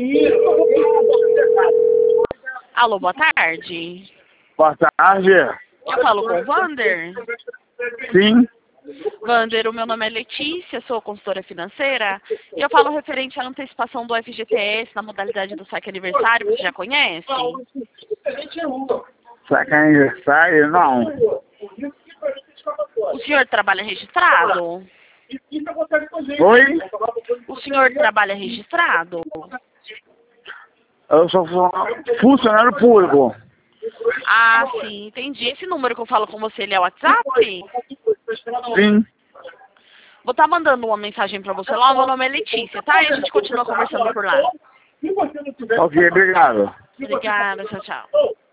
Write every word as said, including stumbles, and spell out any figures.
Alô, boa tarde. Boa tarde. Eu falo com o Vander. Sim. Vander, o meu nome é Letícia, sou consultora financeira e eu falo referente à antecipação do F G T S na modalidade do saque aniversário, você já conhece? Saque aniversário? Não. O senhor trabalha registrado? Oi? O senhor trabalha registrado? Eu sou fu- funcionário público. Ah, sim, entendi. Esse número que eu falo com você, ele é o WhatsApp? Sim. Vou estar mandando uma mensagem pra você lá, meu nome é Letícia, tá? E a gente continua conversando por lá. Ok, obrigado. Obrigada, tchau, tchau.